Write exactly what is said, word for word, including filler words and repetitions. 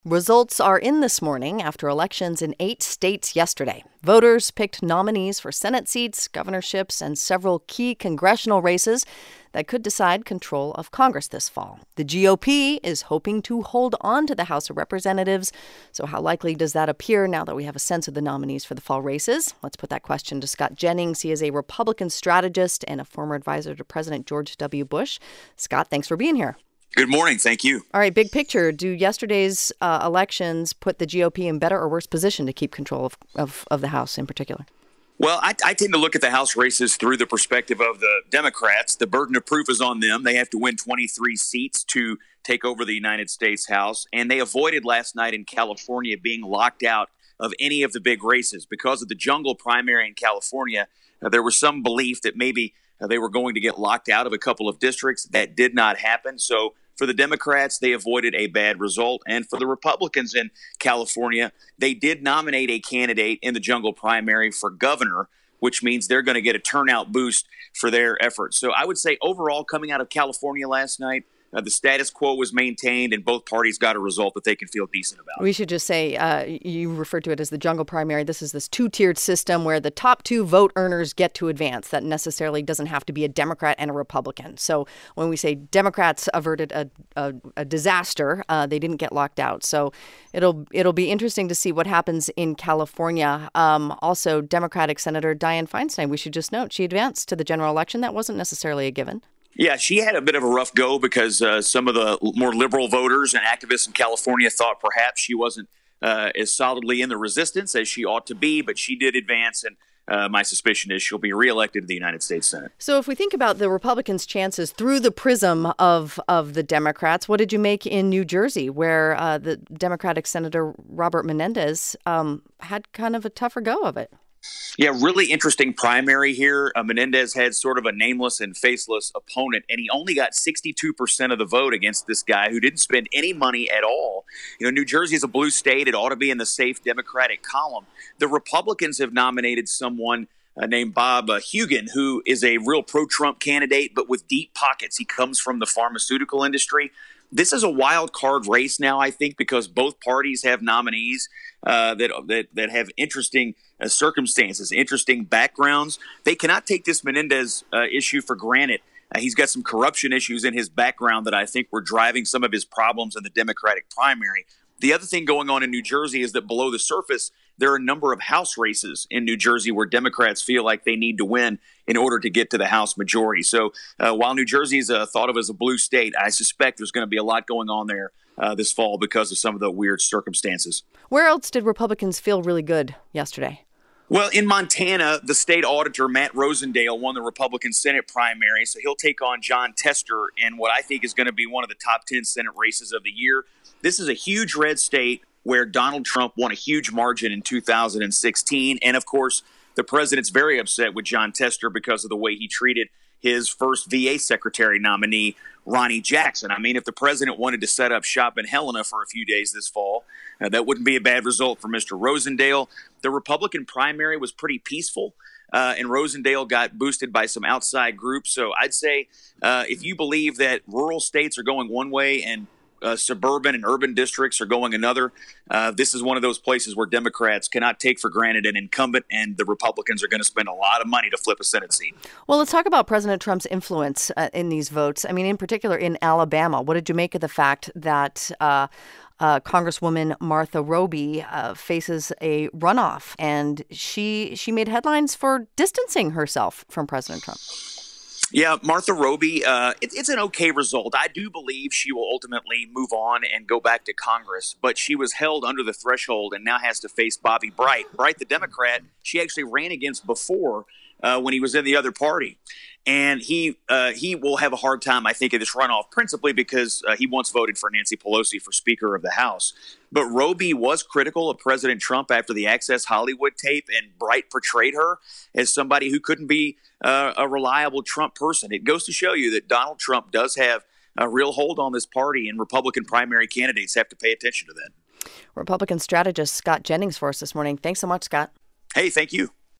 Results are in this morning after elections in eight states yesterday. Voters picked nominees for Senate seats, governorships, and several key congressional races that could decide control of Congress this fall. The G O P is hoping to hold on to the House of Representatives. So how likely does that appear now that we have a sense of the nominees for the fall races? Let's put that question to Scott Jennings. He is a Republican strategist and a former advisor to President George W. Bush. Scott, thanks for being here. Good morning. Thank you. All right, big picture. Do yesterday's uh, elections put the G O P in better or worse position to keep control of, of, of the House in particular? Well, I, I tend to look at the House races through the perspective of the Democrats. The burden of proof is on them. They have to win twenty-three seats to take over the United States House. And they avoided last night in California being locked out of any of the big races. Because of the jungle primary in California, uh, there was some belief that maybe uh, they were going to get locked out of a couple of districts. That did not happen. So for the Democrats, they avoided a bad result. And for the Republicans in California, they did nominate a candidate in the jungle primary for governor, which means they're going to get a turnout boost for their efforts. So I would say overall, coming out of California last night, Uh, the status quo was maintained, and both parties got a result that they can feel decent about. We should just say, uh, you referred to it as the jungle primary. This is this two-tiered system where the top two vote earners get to advance. That necessarily doesn't have to be a Democrat and a Republican. So when we say Democrats averted a, a, a disaster, uh, they didn't get locked out. So it'll it'll be interesting to see what happens in California. Um, also, Democratic Senator Dianne Feinstein, we should just note, she advanced to the general election. That wasn't necessarily a given. Yeah, she had a bit of a rough go because uh, some of the more liberal voters and activists in California thought perhaps she wasn't uh, as solidly in the resistance as she ought to be, but she did advance, and uh, my suspicion is she'll be reelected to the United States Senate. So if we think about the Republicans' chances through the prism of, of the Democrats, what did you make in New Jersey, where uh, the Democratic Senator Robert Menendez um, had kind of a tougher go of it? Yeah, really interesting primary here. Uh, Menendez had sort of a nameless and faceless opponent, and he only got sixty-two percent of the vote against this guy who didn't spend any money at all. You know, New Jersey is a blue state. It ought to be in the safe Democratic column. The Republicans have nominated someone uh, named Bob uh, Hugin, who is a real pro-Trump candidate, but with deep pockets. He comes from the pharmaceutical industry. This is a wild card race now, I think, because both parties have nominees uh, that, that that have interesting uh, circumstances, interesting backgrounds. They cannot take this Menendez uh, issue for granted. Uh, he's got some corruption issues in his background that I think were driving some of his problems in the Democratic primary. The other thing going on in New Jersey is that below the surface, there are a number of House races in New Jersey where Democrats feel like they need to win in order to get to the House majority. So uh, while New Jersey is uh, thought of as a blue state, I suspect there's going to be a lot going on there uh, this fall because of some of the weird circumstances. Where else did Republicans feel really good yesterday? Well, in Montana, the state auditor, Matt Rosendale, won the Republican Senate primary, so he'll take on Jon Tester in what I think is going to be one of the top ten Senate races of the year. This is a huge red state where Donald Trump won a huge margin in two thousand sixteen. And, of course, the president's very upset with Jon Tester because of the way he treated his first V A secretary nominee, Ronnie Jackson. I mean, if the president wanted to set up shop in Helena for a few days this fall, uh, that wouldn't be a bad result for Mister Rosendale. The Republican primary was pretty peaceful, uh, and Rosendale got boosted by some outside groups. So I'd say uh, if you believe that rural states are going one way and Uh, suburban and urban districts are going another, Uh, this is one of those places where Democrats cannot take for granted an incumbent, and the Republicans are going to spend a lot of money to flip a Senate seat. Well, let's talk about President Trump's influence uh, in these votes. I mean, in particular in Alabama. What did you make of the fact that uh, uh, Congresswoman Martha Roby uh, faces a runoff, and she she made headlines for distancing herself from President Trump? Yeah, Martha Roby, uh, it, it's an okay result. I do believe she will ultimately move on and go back to Congress, but she was held under the threshold and now has to face Bobby Bright. Bright, the Democrat, she actually ran against before uh, when he was in the other party. And he uh, he will have a hard time, I think, in this runoff, principally because uh, he once voted for Nancy Pelosi for Speaker of the House. But Roby was critical of President Trump after the Access Hollywood tape, and Bright portrayed her as somebody who couldn't be uh, a reliable Trump person. It goes to show you that Donald Trump does have a real hold on this party, and Republican primary candidates have to pay attention to that. Republican strategist Scott Jennings for us this morning. Thanks so much, Scott. Hey, thank you.